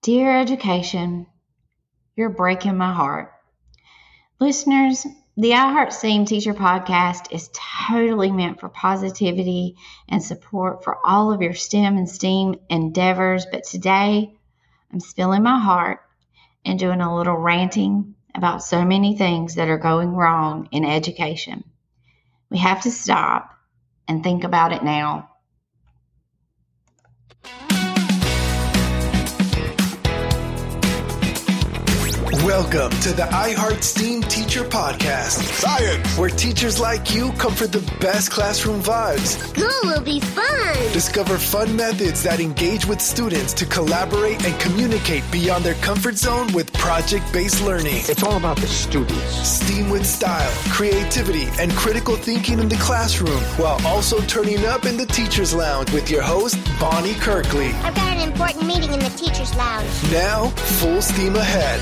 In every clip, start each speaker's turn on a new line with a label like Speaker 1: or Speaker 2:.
Speaker 1: Dear education, you're breaking my heart. Listeners, the iHeart STEAM Teacher Podcast is totally meant for positivity and support for all of your STEM and STEAM endeavors, but today I'm spilling my heart and doing a little ranting about so many things that are going wrong in education. We have to stop and think about it now.
Speaker 2: Welcome to the iHeart STEAM Teacher Podcast.
Speaker 3: Science!
Speaker 2: Where teachers like you come for the best classroom vibes.
Speaker 4: School will be fun!
Speaker 2: Discover fun methods that engage with students to collaborate and communicate beyond their comfort zone with project-based learning.
Speaker 3: It's all about the students.
Speaker 2: STEAM with style, creativity, and critical thinking in the classroom, while also turning up in the Teacher's Lounge with your host, Bonnie Kirkley.
Speaker 4: I've got an important meeting in the Teacher's Lounge.
Speaker 2: Now, full steam ahead.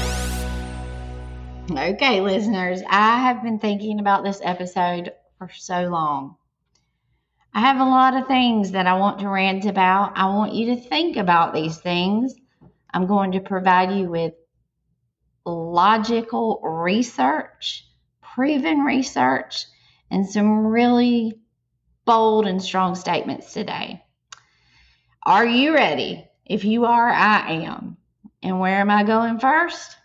Speaker 1: Okay, listeners, I have been thinking about this episode for so long. I have a lot of things that I want to rant about. I want you to think about these things. I'm going to provide you with logical research, proven research, and some really bold and strong statements today. Are you ready? If you are, I am. And where am I going first?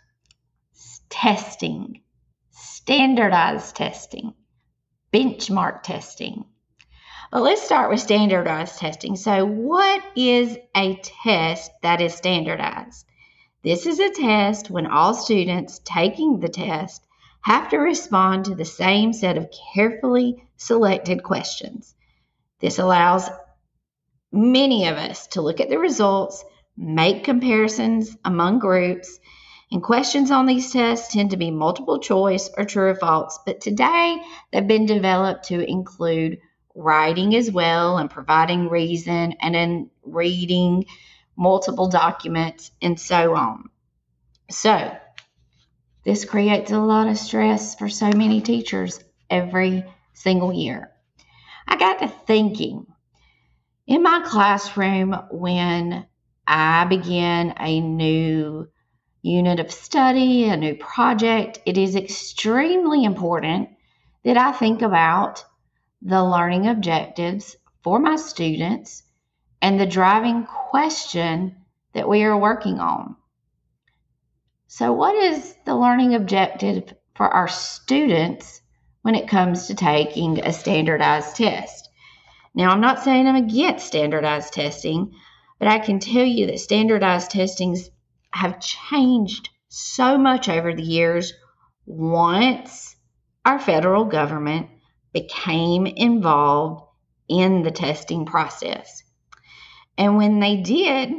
Speaker 1: Testing, standardized testing, benchmark testing. Well, let's start with standardized testing. So what is a test that is standardized? This is a test when all students taking the test have to respond to the same set of carefully selected questions. This allows many of us to look at the results, make comparisons among groups, and questions on these tests tend to be multiple choice or true or false, but today they've been developed to include writing as well and providing reason and then reading multiple documents and so on. So this creates a lot of stress for so many teachers every single year. I got to thinking, in my classroom when I began a new unit of study, a new project, it is extremely important that I think about the learning objectives for my students and the driving question that we are working on. So what is the learning objective for our students when it comes to taking a standardized test? Now, I'm not saying I'm against standardized testing, but I can tell you that standardized testings have changed so much over the years once our federal government became involved in the testing process. And when they did,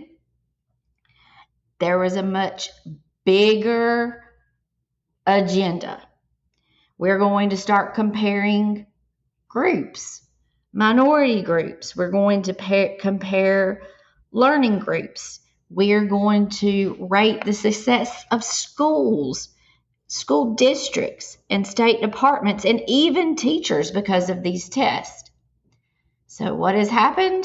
Speaker 1: there was a much bigger agenda. We're going to start comparing groups, minority groups. We're going to compare learning groups. We're going to rate the success of schools, school districts, and state departments, and even teachers because of these tests. So what has happened?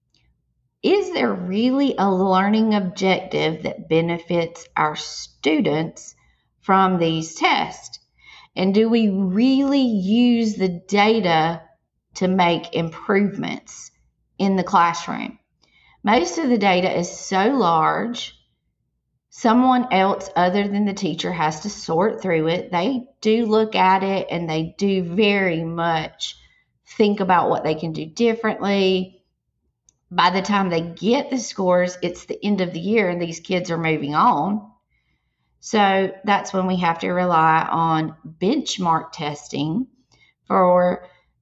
Speaker 1: Is there really a learning objective that benefits our students from these tests? And do we really use the data to make improvements in the classroom? Most of the data is so large, someone else other than the teacher has to sort through it. They do look at it and they do very much think about what they can do differently. By the time they get the scores, it's the end of the year and these kids are moving on. So that's when we have to rely on benchmark testing for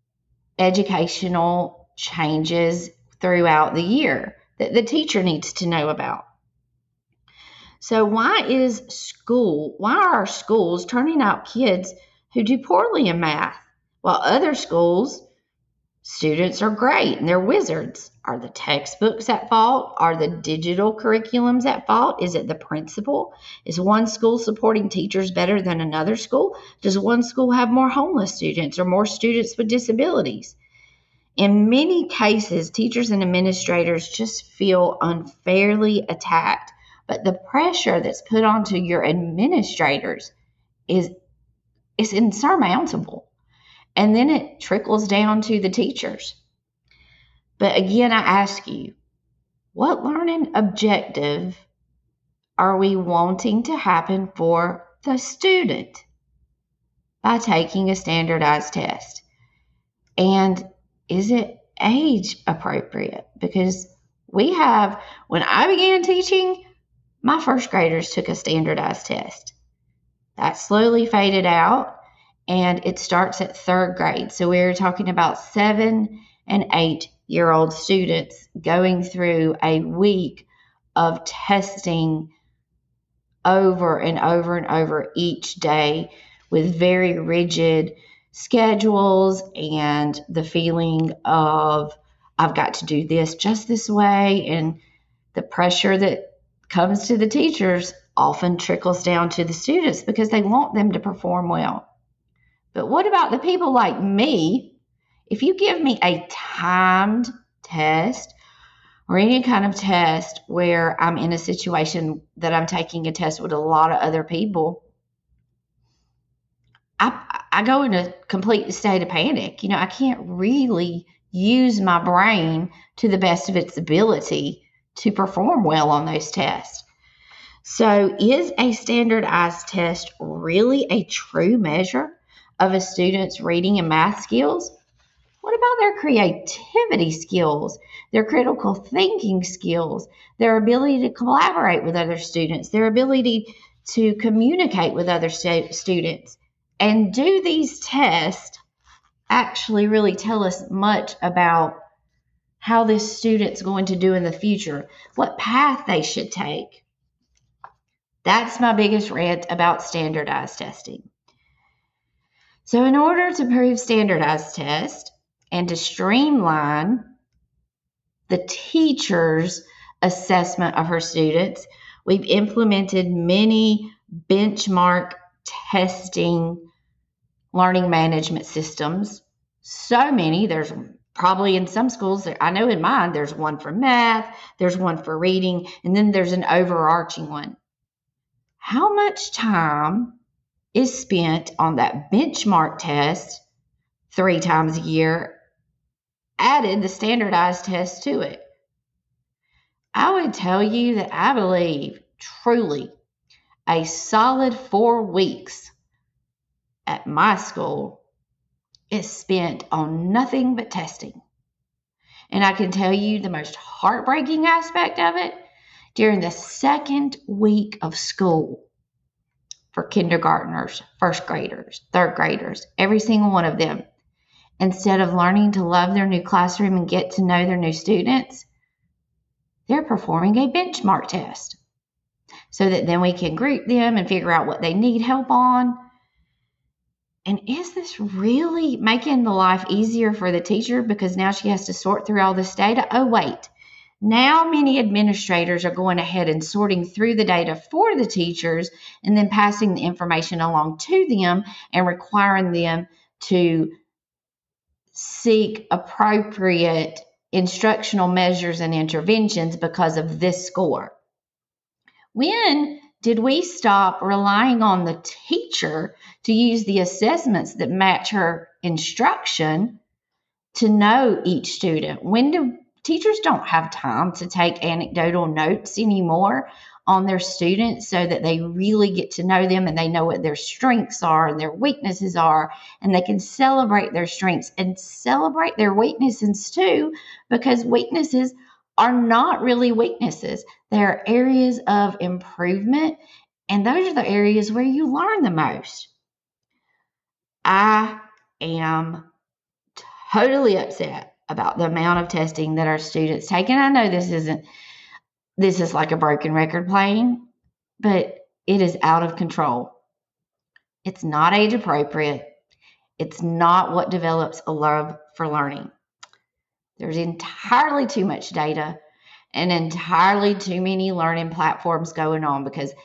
Speaker 1: educational changes throughout the year that the teacher needs to know about. So why are our schools turning out kids who do poorly in math, while other schools, students are great and they're wizards? Are the textbooks at fault? Are the digital curriculums at fault? Is it the principal? Is one school supporting teachers better than another school? Does one school have more homeless students or more students with disabilities? In many cases, teachers and administrators just feel unfairly attacked But the pressure that's put onto your administrators is insurmountable. And then it trickles down to the teachers. But again, I ask you, what learning objective are we wanting to happen for the student by taking a standardized test? And is it age appropriate? Because when I began teaching, my first graders took a standardized test. That slowly faded out, and it starts at third grade. So we're talking about 7 and 8-year-old students going through a week of testing over and over and over each day with very rigid schedules and the feeling of, I've got to do this just this way, and the pressure that comes to the teachers often trickles down to the students because they want them to perform well. But what about the people like me? If you give me a timed test or any kind of test where I'm in a situation that I'm taking a test with a lot of other people, I go in a complete state of panic. I can't really use my brain to the best of its ability to perform well on those tests. So is a standardized test really a true measure of a student's reading and math skills? What about their creativity skills, their critical thinking skills, their ability to collaborate with other students, their ability to communicate with other students? And do these tests actually really tell us much about how this student's going to do in the future, what path they should take? That's my biggest rant about standardized testing. So in order to prove standardized tests and to streamline the teacher's assessment of her students, we've implemented many benchmark testing learning management systems. So many. There's probably in some schools, I know in mine, there's one for math, there's one for reading, and then there's an overarching one. How much time is spent on that benchmark test 3 times a year, added the standardized test to it? I would tell you that I believe truly a solid 4 weeks at my school is spent on nothing but testing. And I can tell you the most heartbreaking aspect of it, during the second week of school for kindergartners, first graders, third graders, every single one of them, instead of learning to love their new classroom and get to know their new students, they're performing a benchmark test so that then we can group them and figure out what they need help on. And is this really making the life easier for the teacher because now she has to sort through all this data? Oh, wait. Now many administrators are going ahead and sorting through the data for the teachers and then passing the information along to them and requiring them to seek appropriate instructional measures and interventions because of this score. When did we stop relying on the teacher to use the assessments that match her instruction to know each student? When do teachers don't have time to take anecdotal notes anymore on their students so that they really get to know them and they know what their strengths are and their weaknesses are, and they can celebrate their strengths and celebrate their weaknesses too, because weaknesses are not really weaknesses. They're areas of improvement, and those are the areas where you learn the most. I am totally upset about the amount of testing that our students take. And I know this is like a broken record playing, but it is out of control. It's not age appropriate. It's not what develops a love for learning. There's entirely too much data and entirely too many learning platforms going on, because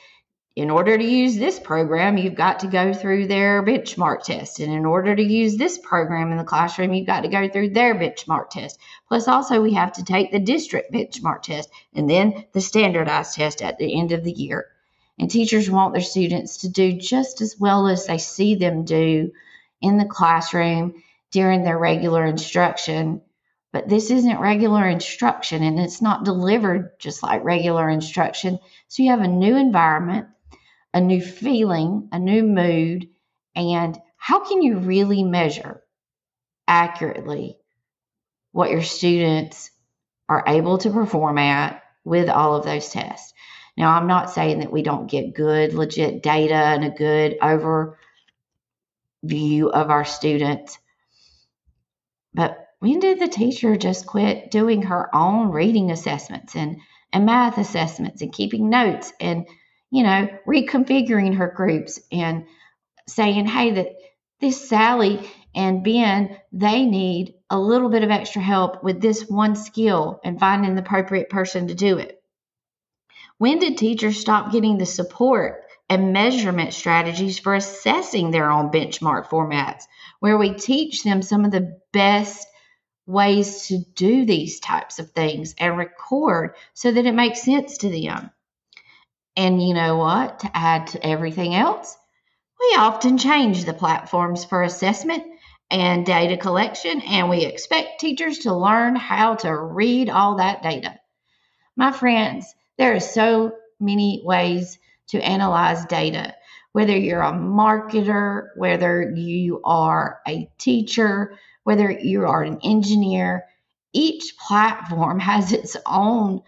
Speaker 1: in order to use this program, you've got to go through their benchmark test. And in order to use this program in the classroom, you've got to go through their benchmark test. Plus, also, we have to take the district benchmark test and then the standardized test at the end of the year. And teachers want their students to do just as well as they see them do in the classroom during their regular instruction. But this isn't regular instruction, and it's not delivered just like regular instruction. So you have a new environment, a new feeling, a new mood, and how can you really measure accurately what your students are able to perform at with all of those tests? Now, I'm not saying that we don't get good, legit data and a good overview of our students, but when did the teacher just quit doing her own reading assessments and math assessments and keeping notes and reconfiguring her groups and saying, hey, that this Sally and Ben, they need a little bit of extra help with this one skill and finding the appropriate person to do it? When did teachers stop getting the support and measurement strategies for assessing their own benchmark formats, where we teach them some of the best ways to do these types of things and record so that it makes sense to them? And you know what? To add to everything else, we often change the platforms for assessment and data collection, and we expect teachers to learn how to read all that data. My friends, there are so many ways to analyze data, whether you're a marketer, whether you are a teacher, whether you are an engineer. Each platform has its own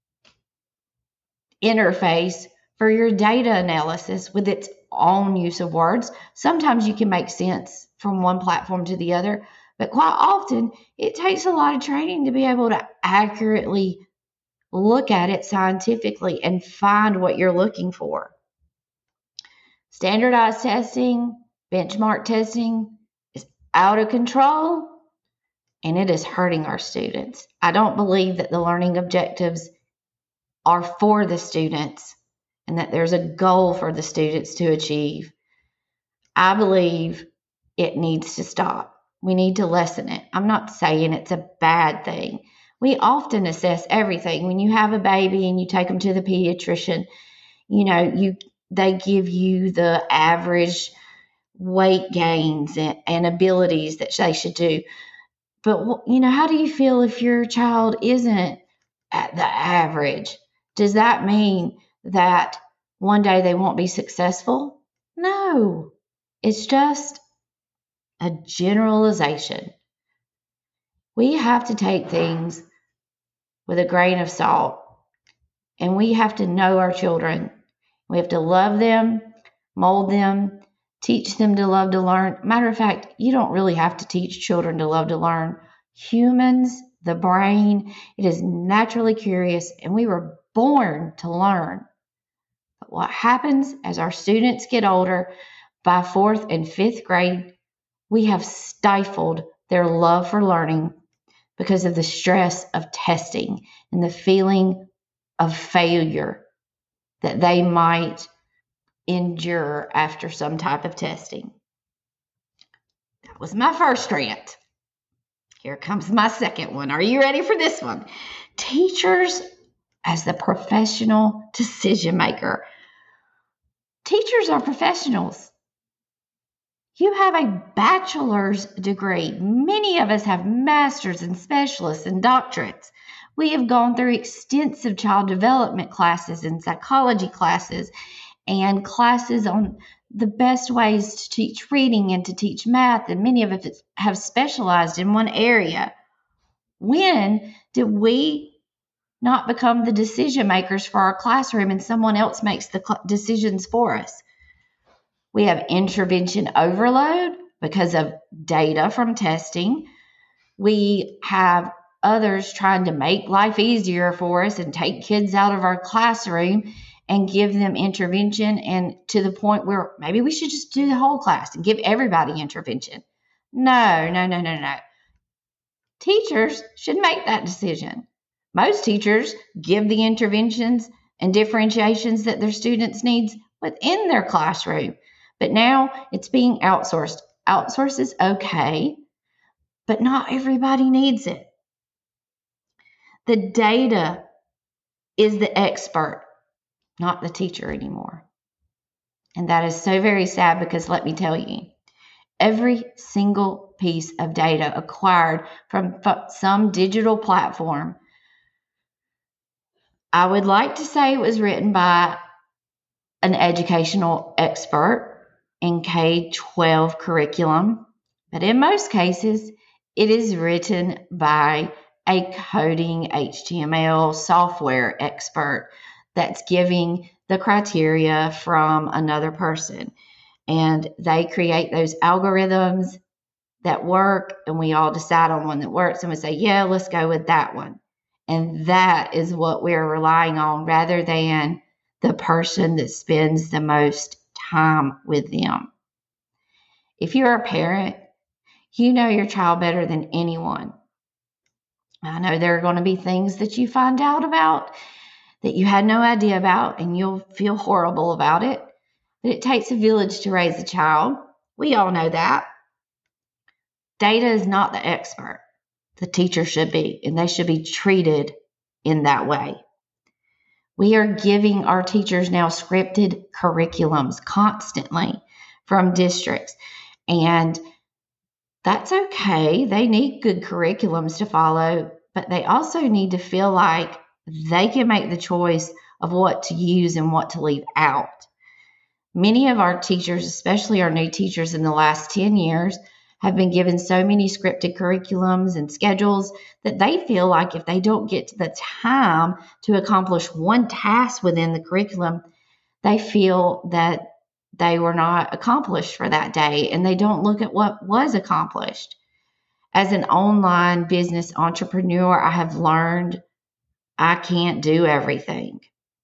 Speaker 1: interface for your data analysis with its own use of words. Sometimes you can make sense from one platform to the other, but quite often it takes a lot of training to be able to accurately look at it scientifically and find what you're looking for. Standardized testing, benchmark testing is out of control, and it is hurting our students. I don't believe that the learning objectives are for the students and that there's a goal for the students to achieve. I believe it needs to stop. We need to lessen it. I'm not saying it's a bad thing. We often assess everything. When you have a baby and you take them to the pediatrician, they give you the average weight gains and abilities that they should do. But, how do you feel if your child isn't at the average? Does that mean that one day they won't be successful? No, it's just a generalization. We have to take things with a grain of salt, and we have to know our children. We have to love them, mold them, teach them to love to learn. Matter of fact, you don't really have to teach children to love to learn. Humans, the brain, it is naturally curious, and we were born to learn. But what happens as our students get older, by 4th and 5th grade, we have stifled their love for learning because of the stress of testing and the feeling of failure that they might endure after some type of testing. That was my first rant. Here comes my second one. Are you ready for this one? Teachers as the professional decision maker. Teachers are professionals. You have a bachelor's degree. Many of us have masters and specialists and doctorates. We have gone through extensive child development classes and psychology classes and classes on the best ways to teach reading and to teach math, and many of us have specialized in one area. When did we not become the decision makers for our classroom and someone else makes the decisions for us? We have intervention overload because of data from testing. We have others trying to make life easier for us and take kids out of our classroom and give them intervention, and to the point where maybe we should just do the whole class and give everybody intervention. No. Teachers should make that decision. Most teachers give the interventions and differentiations that their students need within their classroom. But now it's being outsourced. Outsource is okay, but not everybody needs it. The data is the expert, not the teacher anymore. And that is so very sad, because let me tell you, every single piece of data acquired from some digital platform, I would like to say it was written by an educational expert in K-12 curriculum, but in most cases, it is written by a coding HTML software expert that's giving the criteria from another person. And they create those algorithms that work, and we all decide on one that works, and we say, yeah, let's go with that one. And that is what we're relying on, rather than the person that spends the most time with them. If you're a parent, you know your child better than anyone. I know there are going to be things that you find out about that you had no idea about, and you'll feel horrible about it. But it takes a village to raise a child. We all know that. Data is not the expert. The teacher should be, and they should be treated in that way. We are giving our teachers now scripted curriculums constantly from districts, and that's okay. They need good curriculums to follow, but they also need to feel like they can make the choice of what to use and what to leave out. Many of our teachers, especially our new teachers in the last 10 years, have been given so many scripted curriculums and schedules that they feel like if they don't get to the time to accomplish one task within the curriculum, they feel that they were not accomplished for that day, and they don't look at what was accomplished. As an online business entrepreneur, I have learned I can't do everything.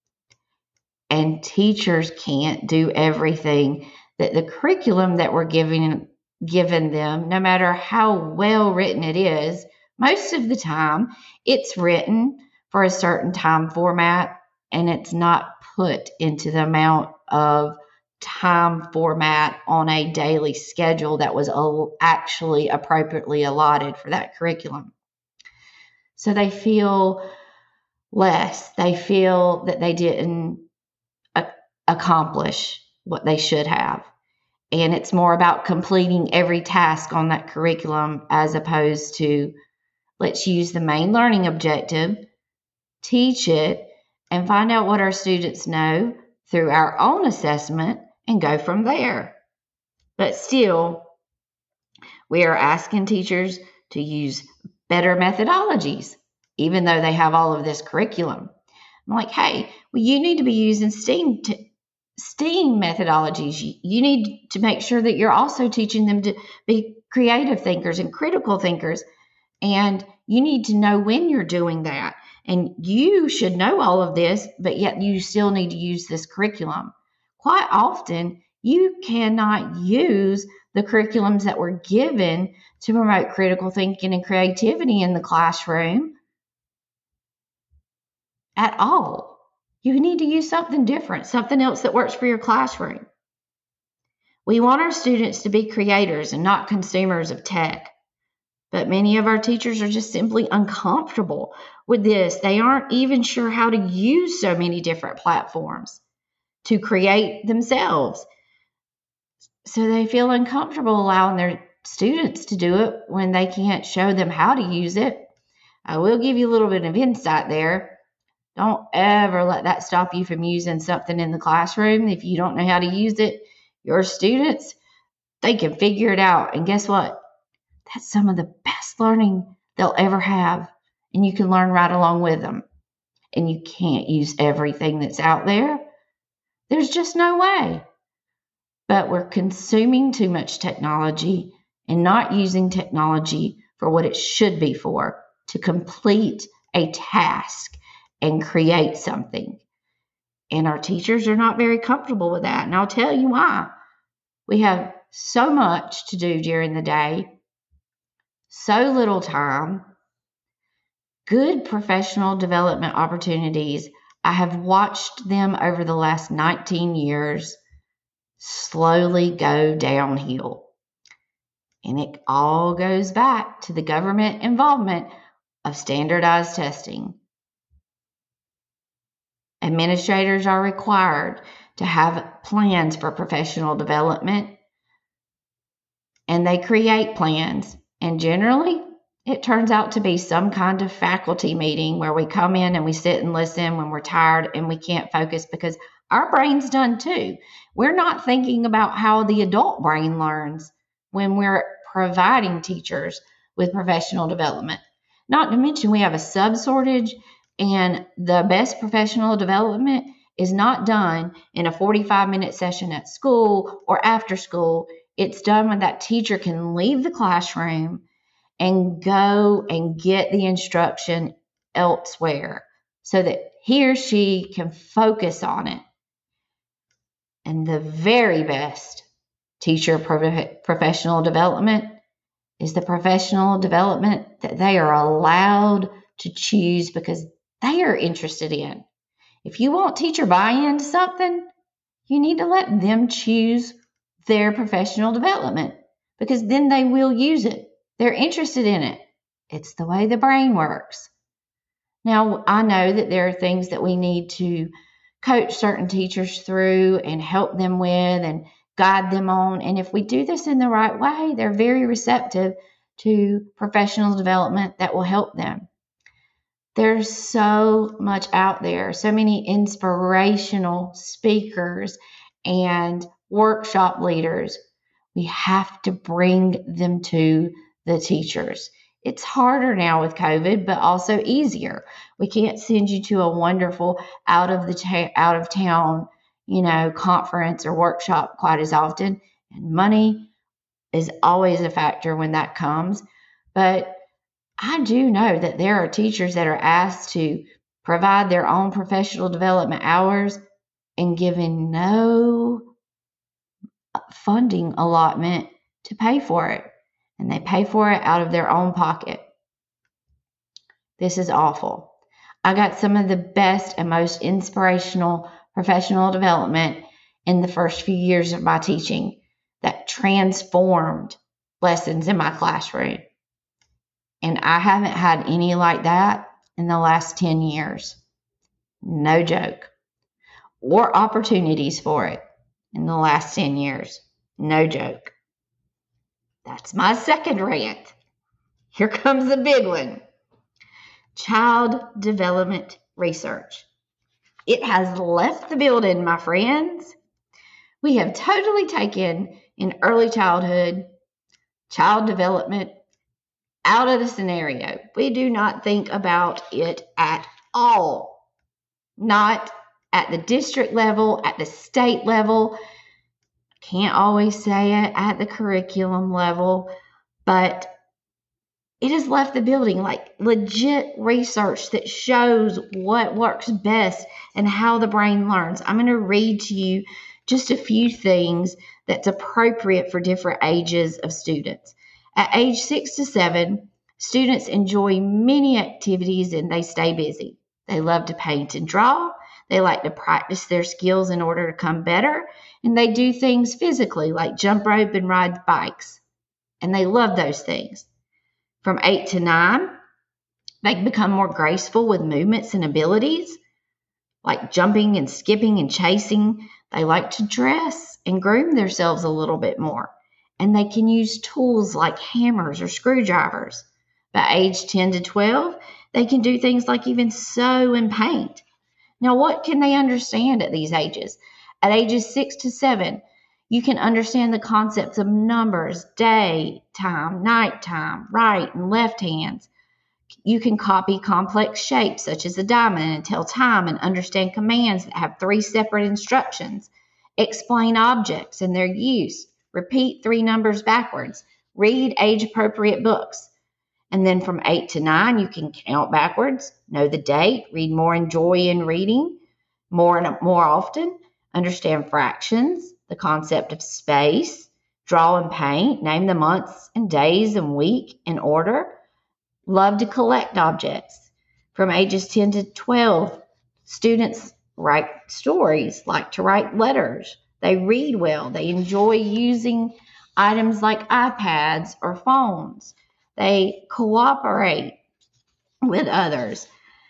Speaker 1: And teachers can't do everything. That the curriculum that we're given them, no matter how well written it is, most of the time it's written for a certain time format, and it's not put into the amount of time format on a daily schedule that was actually appropriately allotted for that curriculum. So they feel less. They feel that they didn't accomplish what they should have. And it's more about completing every task on that curriculum, as opposed to let's use the main learning objective, teach it, and find out what our students know through our own assessment and go from there. But still, we are asking teachers to use better methodologies, even though they have all of this curriculum. I'm like, hey, well, you need to be using STEAM methodologies. You need to make sure that you're also teaching them to be creative thinkers and critical thinkers. And you need to know when you're doing that. And you should know all of this, but yet you still need to use this curriculum. Quite often, you cannot use the curriculums that were given to promote critical thinking and creativity in the classroom at all. You need to use something different, something else that works for your classroom. We want our students to be creators and not consumers of tech. But many of our teachers are just simply uncomfortable with this. They aren't even sure how to use so many different platforms to create themselves. So they feel uncomfortable allowing their students to do it when they can't show them how to use it. I will give you a little bit of insight there. Don't ever let that stop you from using something in the classroom. If you don't know how to use it, your students, they can figure it out. And guess what? That's some of the best learning they'll ever have. And you can learn right along with them. And you can't use everything that's out there. There's just no way. But we're consuming too much technology and not using technology for what it should be for, to complete a task and create something. And our teachers are not very comfortable with that. And I'll tell you why. We have so much to do during the day, so little time. Good professional development opportunities I have watched them over the last 19 years slowly go downhill. And it all goes back to the government involvement of standardized testing. Administrators are required to have plans for professional development, and they create plans. And generally, it turns out to be some kind of faculty meeting where we come in and we sit and listen when we're tired and we can't focus because our brain's done too. We're not thinking about how the adult brain learns when we're providing teachers with professional development. Not to mention we have a sub shortage, and the best professional development is not done in a 45-minute session at school or after school. It's done when that teacher can leave the classroom and go and get the instruction elsewhere so that he or she can focus on it. And the very best teacher professional development is the professional development that they are allowed to choose because they are interested in. If you want teacher buy-in to something, you need to let them choose their professional development because then they will use it. They're interested in it. It's the way the brain works. Now, I know that there are things that we need to coach certain teachers through and help them with and guide them on. And if we do this in the right way, they're very receptive to professional development that will help them. There's so much out there, so many inspirational speakers and workshop leaders. We have to bring them to the teachers. It's harder now with COVID, but also easier. We can't send you to a wonderful out of town, conference or workshop quite as often. And money is always a factor when that comes. But I do know that there are teachers that are asked to provide their own professional development hours and given no funding allotment to pay for it. And they pay for it out of their own pocket. This is awful. I got some of the best and most inspirational professional development in the first few years of my teaching that transformed lessons in my classroom. And I haven't had any like that in the last 10 years. No joke. Or opportunities for it in the last 10 years. No joke. That's my second rant. Here comes the big one. Child development research. It has left the building, my friends. We have totally taken in early childhood, child development out of the scenario. We do not think about it at all. Not at the district level, at the state level. Can't always say it at the curriculum level, but it has left the building, like legit research that shows what works best and how the brain learns. I'm going to read to you just a few things that's appropriate for different ages of students. At age 6 to 7, students enjoy many activities and they stay busy. They love to paint and draw. They like to practice their skills in order to become better. And they do things physically like jump rope and ride bikes. And they love those things. From 8 to 9, they become more graceful with movements and abilities like jumping and skipping and chasing. They like to dress and groom themselves a little bit more. And they can use tools like hammers or screwdrivers. By age 10 to 12, they can do things like even sew and paint. Now, what can they understand at these ages? At ages 6 to 7, you can understand the concepts of numbers, day, time, night time, right and left hands. You can copy complex shapes such as a diamond and tell time and understand commands that have 3 separate instructions. Explain objects and their use. Repeat 3 numbers backwards. Read age-appropriate books. And then from 8 to 9, you can count backwards, know the date, read more, enjoy in reading more and more often, understand fractions, the concept of space, draw and paint, name the months and days and week in order, love to collect objects. From ages 10 to 12, Students write stories, like to write letters. They read well. They enjoy using items like iPads or phones. They cooperate with others.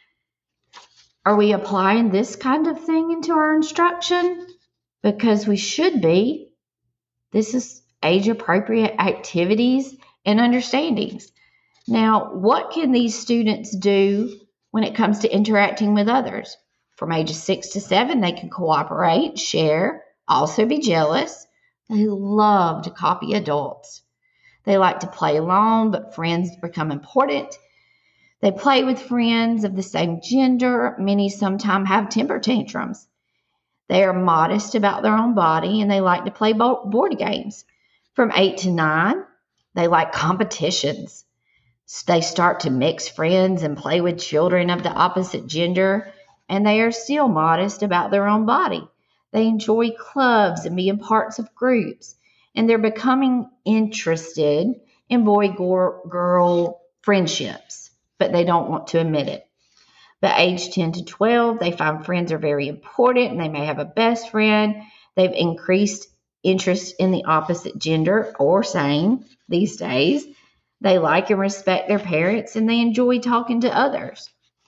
Speaker 1: Are we applying this kind of thing into our instruction? Because we should be. This is age-appropriate activities and understandings. Now, what can these students do when it comes to interacting with others? From ages 6 to 7, they can cooperate, share, also be jealous. They love to copy adults. They like to play alone, but friends become important. They play with friends of the same gender. Many sometimes have temper tantrums. They are modest about their own body, and they like to play board games. From 8 to 9, they like competitions. They start to mix friends and play with children of the opposite gender, and they are still modest about their own body. They enjoy clubs and being parts of groups, and they're becoming interested in boy-girl friendships, but they don't want to admit it. But age 10 to 12, they find friends are very important, and they may have a best friend. They've increased interest in the opposite gender or same these days. They like and respect their parents, and they enjoy talking to others.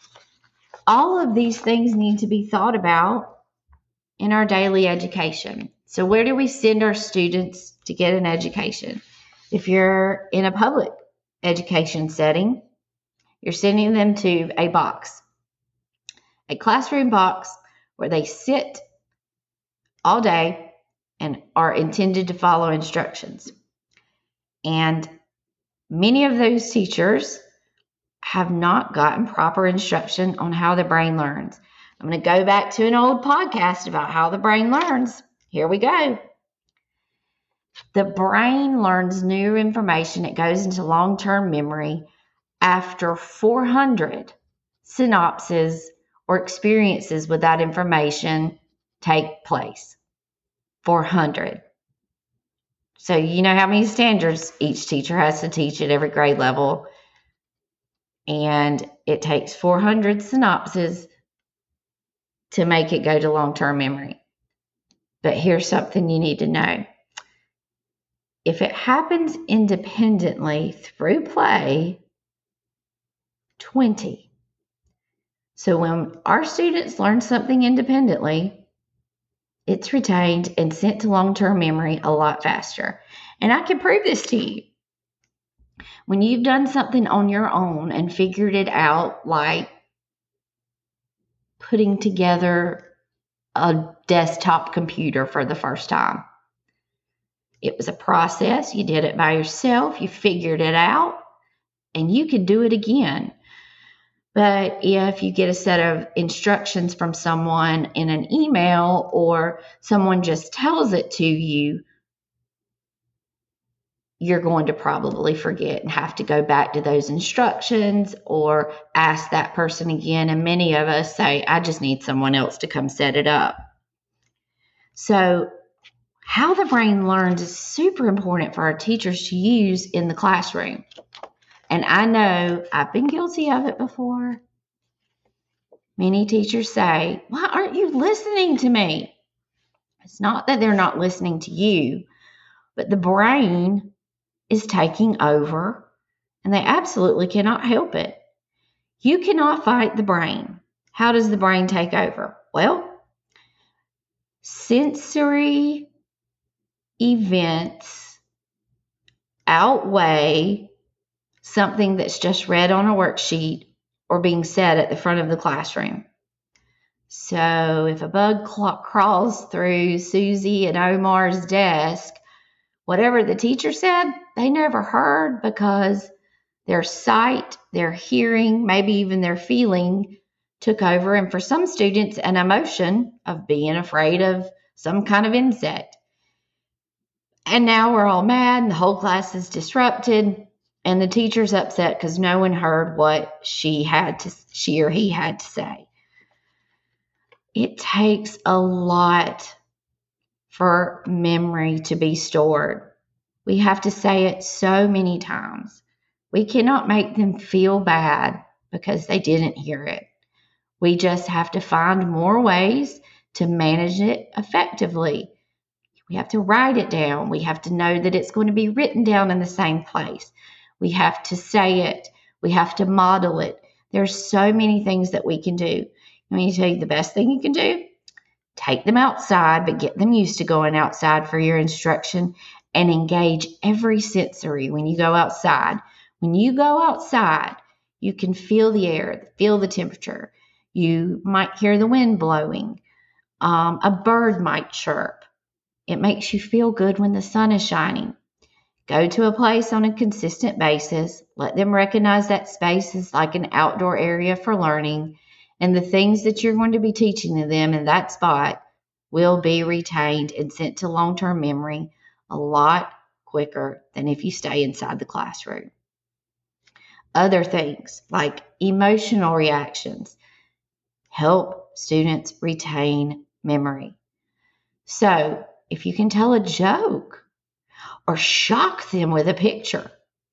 Speaker 1: All of these things need to be thought about in our daily education. So where do we send our students to get an education? If you're in a public education setting, you're sending them to a box, a classroom box where they sit all day and are intended to follow instructions. And many of those teachers have not gotten proper instruction on how the brain learns. I'm going to go back to an old podcast about how the brain learns. Here we go. The brain learns new information. It goes into long-term memory after 400 synapses or experiences with that information take place. 400. So you know how many standards each teacher has to teach at every grade level. And it takes 400 synapses to make it go to long-term memory. But here's something you need to know. If it happens independently through play, 20. So when our students learn something independently, it's retained and sent to long-term memory a lot faster. And I can prove this to you. When you've done something on your own and figured it out, like putting together a desktop computer for the first time. It was a process. You did it by yourself. You figured it out, and you could do it again. But if you get a set of instructions from someone in an email or someone just tells it to you, you're going to probably forget and have to go back to those instructions or ask that person again. And many of us say, I just need someone else to come set it up. So how the brain learns is super important for our teachers to use in the classroom. And I know I've been guilty of it before. Many teachers say, why aren't you listening to me? It's not that they're not listening to you, but the brain is taking over, and they absolutely cannot help it. You cannot fight the brain. How does the brain take over? Well, sensory events outweigh something that's just read on a worksheet or being said at the front of the classroom. So if a bug crawls through Susie and Omar's desk, whatever the teacher said, they never heard because their sight, their hearing, maybe even their feeling took over. And for some students, an emotion of being afraid of some kind of insect. And now we're all mad and the whole class is disrupted and the teacher's upset because no one heard what she or he had to say. It takes a lot for memory to be stored. We have to say it so many times. We cannot make them feel bad because they didn't hear it. We just have to find more ways to manage it effectively. We have to write it down. We have to know that it's going to be written down in the same place. We have to say it. We have to model it. There's so many things that we can do. Let me tell you the best thing you can do. Take them outside, but get them used to going outside for your instruction and engage every sensory when you go outside. When you go outside, you can feel the air, feel the temperature. You might hear the wind blowing. A bird might chirp. It makes you feel good when the sun is shining. Go to a place on a consistent basis. Let them recognize that space is like an outdoor area for learning, and the things that you're going to be teaching to them in that spot will be retained and sent to long-term memory a lot quicker than if you stay inside the classroom. Other things like emotional reactions help students retain memory. So if you can tell a joke or shock them with a picture,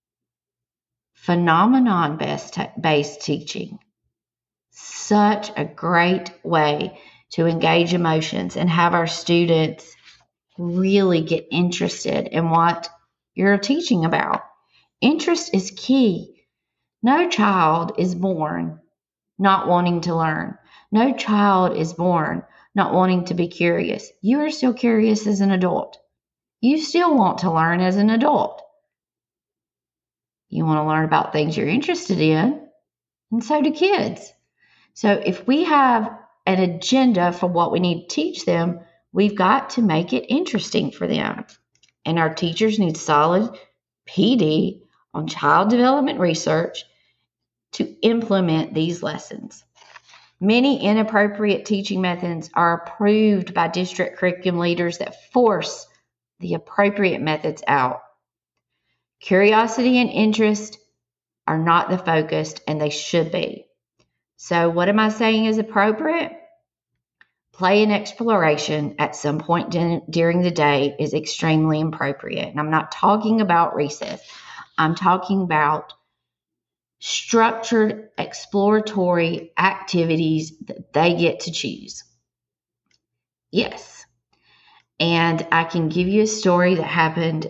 Speaker 1: phenomenon-based teaching, such a great way to engage emotions and have our students really get interested in what you're teaching about. Interest is key. No child is born not wanting to learn. No child is born not wanting to be curious. You are still curious as an adult. You still want to learn as an adult. You want to learn about things you're interested in, and so do kids. So if we have an agenda for what we need to teach them, we've got to make it interesting for them. And our teachers need solid PD on child development research to implement these lessons. Many inappropriate teaching methods are approved by district curriculum leaders that force the appropriate methods out. Curiosity and interest are not the focus, and they should be. So what am I saying is appropriate? Play and exploration at some point during the day is extremely appropriate. And I'm not talking about recess. I'm talking about structured exploratory activities that they get to choose. Yes. And I can give you a story that happened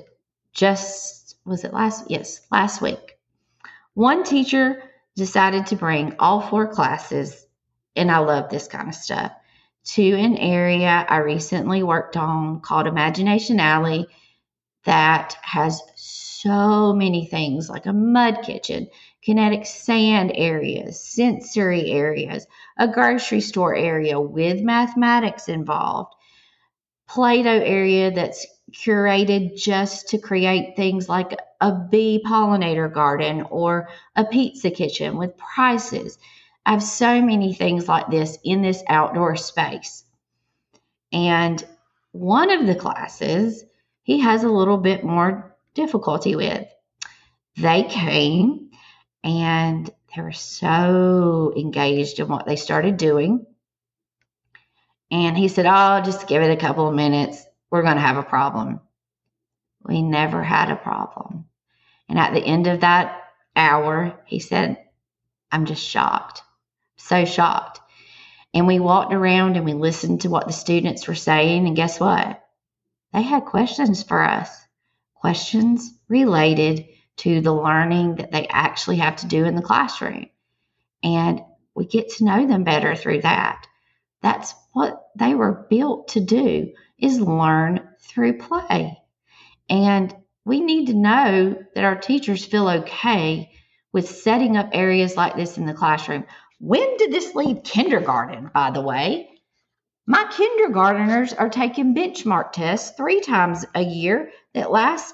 Speaker 1: last week. One teacher decided to bring all 4 classes, and I love this kind of stuff, to an area I recently worked on called Imagination Alley that has so many things like a mud kitchen, kinetic sand areas, sensory areas, a grocery store area with mathematics involved, Play-Doh area that's curated just to create things like a bee pollinator garden or a pizza kitchen with prices. I have so many things like this in this outdoor space. And one of the classes, he has a little bit more difficulty with. They came and they were so engaged in what they started doing. And he said, just give it a couple of minutes. We're going to have a problem. We never had a problem. And at the end of that hour, he said, I'm just shocked. So shocked. And we walked around and we listened to what the students were saying. And guess what? They had questions for us. Questions related to the learning that they actually have to do in the classroom. And we get to know them better through that. That's what they were built to do, is learn through play. And we need to know that our teachers feel okay with setting up areas like this in the classroom. When did this leave kindergarten, by the way? My kindergartners are taking benchmark tests 3 times a year that last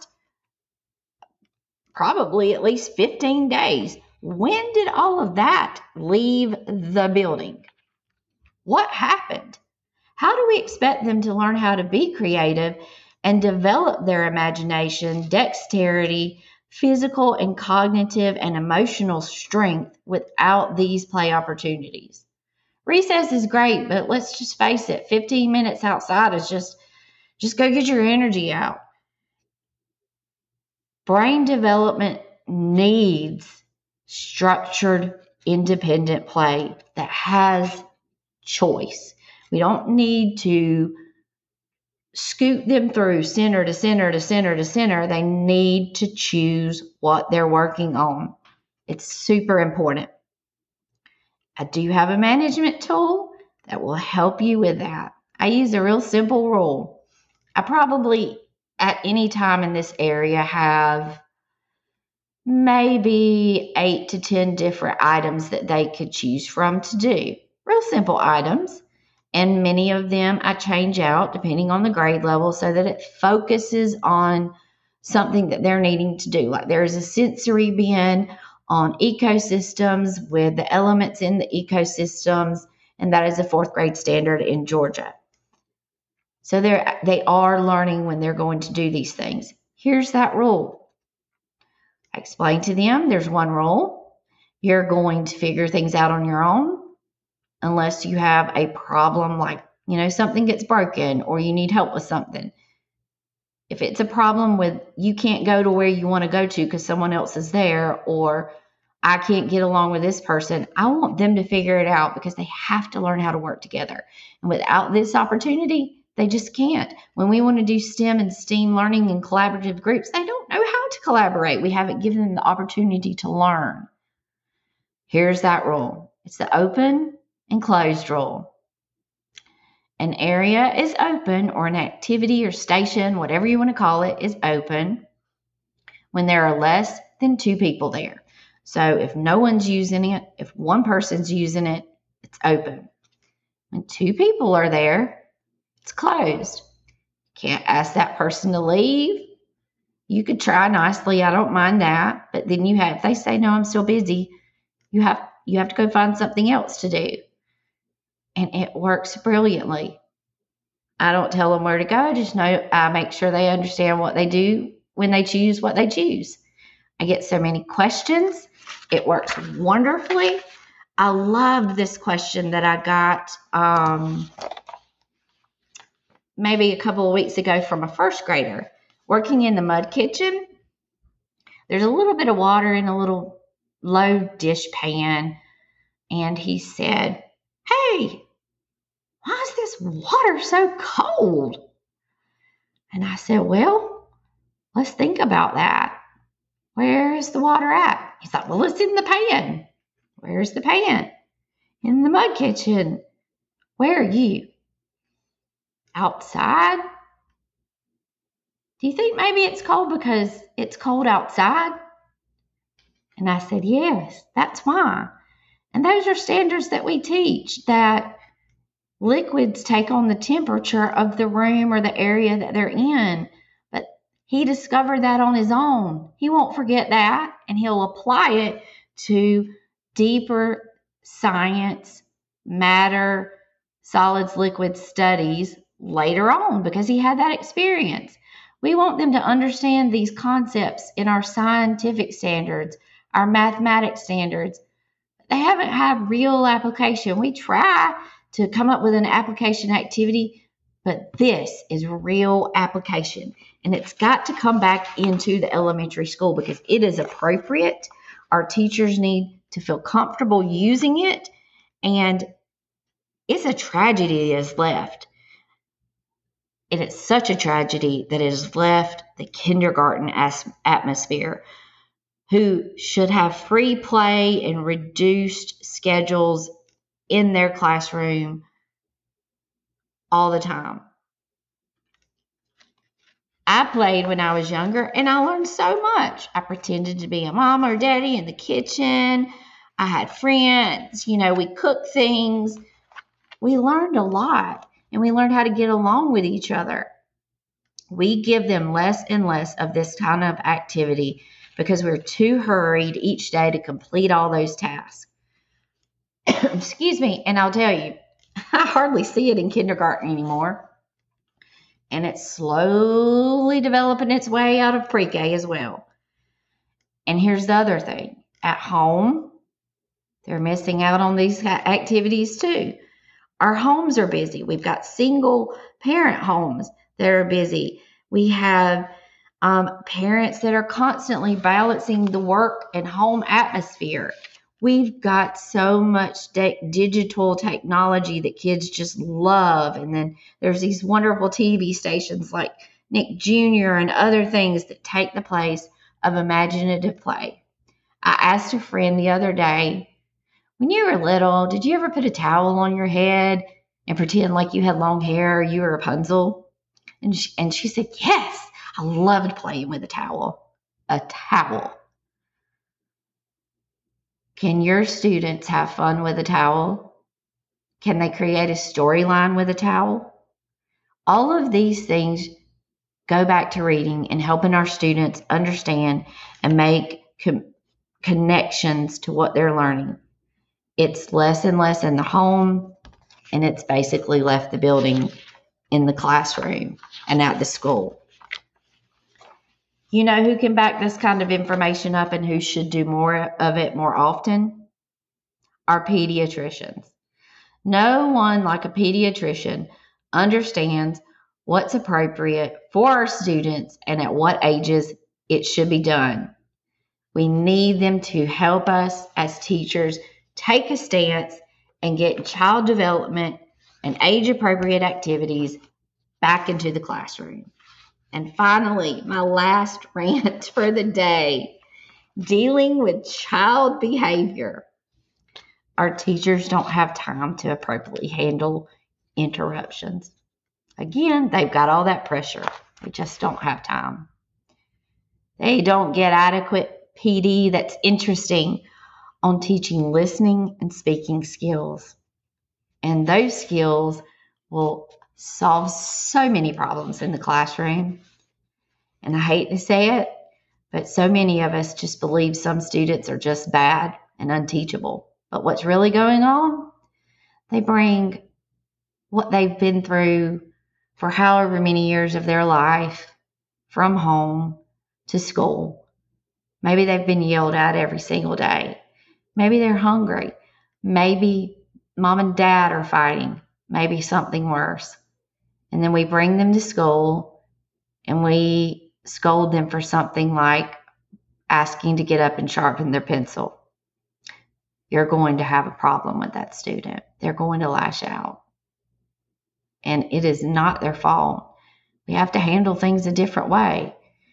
Speaker 1: probably at least 15 days. When did all of that leave the building? What happened? How do we expect them to learn how to be creative and develop their imagination, dexterity, physical and cognitive and emotional strength without these play opportunities? Recess is great, but let's just face it, 15 minutes outside is just go get your energy out. Brain development needs structured independent play that has choice. We don't need to scoot them through center to center to center to center. They need to choose what they're working on. It's super important. I do have a management tool that will help you with that. I use a real simple rule. I probably at any time in this area have maybe 8 to 10 different items that they could choose from to do. Real simple items. And many of them I change out depending on the grade level so that it focuses on something that they're needing to do. Like there is a sensory bin on ecosystems with the elements in the ecosystems, and that is a 4th grade standard in Georgia. So they are learning when they're going to do these things. Here's that rule. I explain to them there's one rule. You're going to figure things out on your own unless you have a problem like, something gets broken or you need help with something. If it's a problem with you can't go to where you want to go to because someone else is there, or I can't get along with this person, I want them to figure it out because they have to learn how to work together. And without this opportunity, they just can't. When we want to do STEM and STEAM learning in collaborative groups, they don't know how to collaborate. We haven't given them the opportunity to learn. Here's that rule. It's the open and closed rule. An area is open, or an activity or station, whatever you want to call it, is open when there are less than 2 people there. So if no one's using it, if one person's using it, it's open. When 2 people are there, it's closed. Can't ask that person to leave. You could try nicely, I don't mind that. But then if they say, no, I'm still busy, you have to go find something else to do. And it works brilliantly. I don't tell them where to go. I just know I make sure they understand what they do when they choose what they choose. I get so many questions. It works wonderfully. I love this question that I got maybe a couple of weeks ago from a 1st grader. Working in the mud kitchen, there's a little bit of water in a little low dish pan. And he said, hey, why is this water so cold? And I said, well, let's think about that. Where is the water at? He's like, well, it's in the pan. Where's the pan? In the mud kitchen. Where are you? Outside? Do you think maybe it's cold because it's cold outside? And I said, yes, that's why. And those are standards that we teach, that liquids take on the temperature of the room or the area that they're in. But he discovered that on his own. He won't forget that, and he'll apply it to deeper science, matter, solids, liquids studies later on because he had that experience. We want them to understand these concepts in our scientific standards, our mathematics standards. They haven't had real application. We try to come up with an application activity, but this is real application. And it's got to come back into the elementary school because it is appropriate. Our teachers need to feel comfortable using it. And it's a tragedy that is left. And it's such a tragedy that it has left the kindergarten atmosphere, who should have free play and reduced schedules in their classroom all the time. I played when I was younger, and I learned so much. I pretended to be a mom or daddy in the kitchen. I had friends. We cooked things. We learned a lot, and we learned how to get along with each other. We give them less and less of this kind of activity because we're too hurried each day to complete all those tasks. Excuse me, and I'll tell you, I hardly see it in kindergarten anymore. And it's slowly developing its way out of pre-K as well. And here's the other thing. At home, they're missing out on these activities too. Our homes are busy. We've got single parent homes that are busy. We have parents that are constantly balancing the work and home atmosphere. We've got so much digital technology that kids just love. And then there's these wonderful TV stations like Nick Jr. and other things that take the place of imaginative play. I asked a friend the other day, when you were little, did you ever put a towel on your head and pretend like you had long hair or you were Rapunzel? And she said, yes, I loved playing with a towel. A towel. Can your students have fun with a towel? Can they create a storyline with a towel? All of these things go back to reading and helping our students understand and make connections to what they're learning. It's less and less in the home, and it's basically left the building in the classroom and at the school. You know who can back this kind of information up and who should do more of it more often? Our pediatricians. No one like a pediatrician understands what's appropriate for our students and at what ages it should be done. We need them to help us as teachers take a stance and get child development and age-appropriate activities back into the classroom. And finally, my last rant for the day, dealing with child behavior. Our teachers don't have time to appropriately handle interruptions. Again, they've got all that pressure. They just don't have time. They don't get adequate PD that's interesting on teaching listening and speaking skills. And those skills will solve so many problems in the classroom. And I hate to say it, but so many of us just believe some students are just bad and unteachable. But what's really going on? They bring what they've been through for however many years of their life from home to school. Maybe they've been yelled at every single day. Maybe they're hungry. Maybe mom and dad are fighting. Maybe something worse. And then we bring them to school and we scold them for something like asking to get up and sharpen their pencil. You're going to have a problem with that student. They're going to lash out. And it is not their fault. We have to handle things a different way.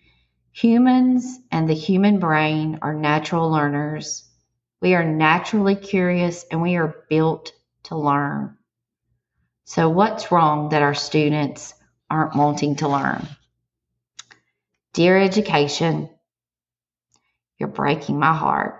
Speaker 1: Humans and the human brain are natural learners. We are naturally curious and we are built to learn. So what's wrong that our students aren't wanting to learn? Dear education, you're breaking my heart.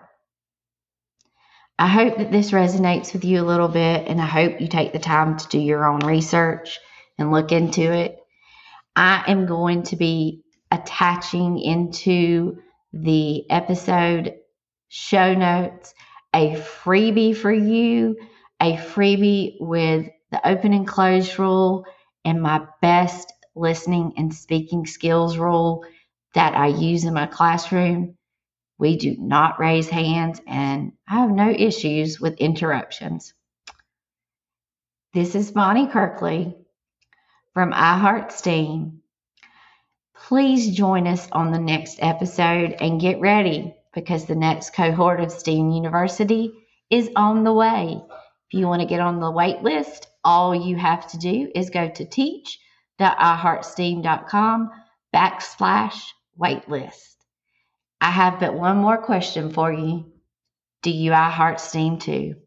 Speaker 1: I hope that this resonates with you a little bit, and I hope you take the time to do your own research and look into it. I am going to be attaching into the episode show notes a freebie for you, a freebie with the open and close rule and my best listening and speaking skills rule that I use in my classroom. We do not raise hands, and I have no issues with interruptions. This is Bonnie Kirkley from iHeartSTEAM. Please join us on the next episode and get ready because the next cohort of STEAM University is on the way. If you want to get on the wait list, all you have to do is go to teach.iheartsteam.com/waitlist. I have but one more question for you. Do you iHeartSTEAM too?